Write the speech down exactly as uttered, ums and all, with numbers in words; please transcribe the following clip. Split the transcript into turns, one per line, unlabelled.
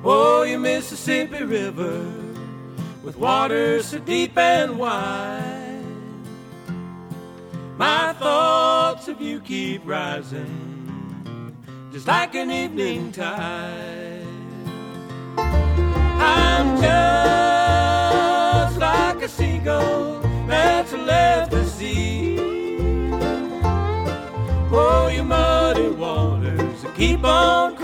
Oh, you Mississippi River, with water so deep and wide, my thoughts of you keep rising, just like an evening tide. I'm just like a seagull that's left the sea. Oh, you muddy waters that keep on